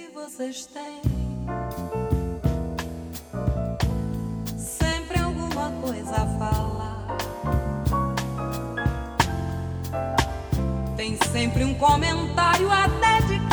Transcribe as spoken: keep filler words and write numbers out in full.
que vocês têm sempre alguma coisa a falar. Tem sempre um comentário a dedicar.